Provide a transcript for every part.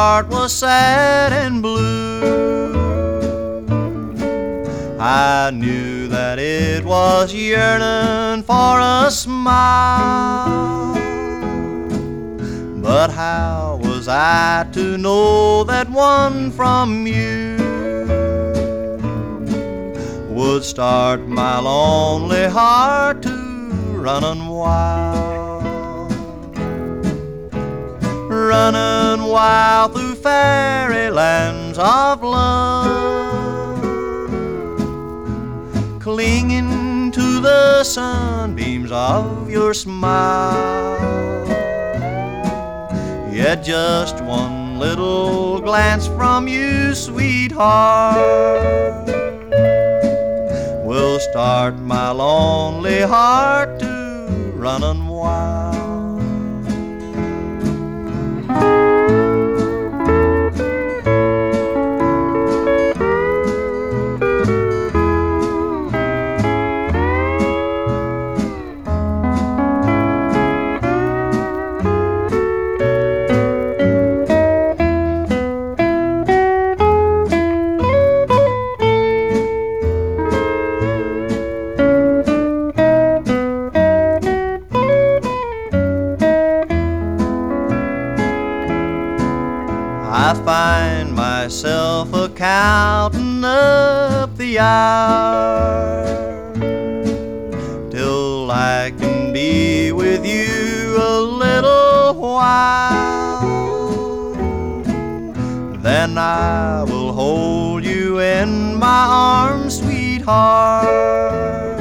heart was sad and blue. I knew that it was yearning for a smile, but how was I to know that one from you would start my lonely heart to running wild, running wild through fairy lands of love, clinging to the sunbeams of your smile. Yet just one little glance from you, sweetheart, will start my lonely heart to running wild. I find myself a-counting up the hours till I can be with you a little while. Then I will hold you in my arms, sweetheart,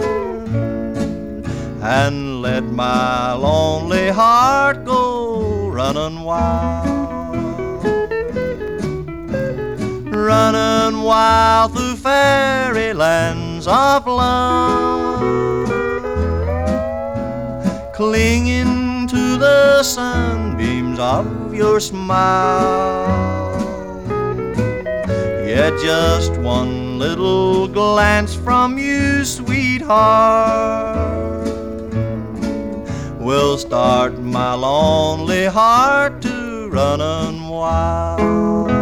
and let my lonely heart go running wild, running wild through fairy lands of love, clinging to the sunbeams of your smile. Yet just one little glance from you, sweetheart, will start my lonely heart to running wild.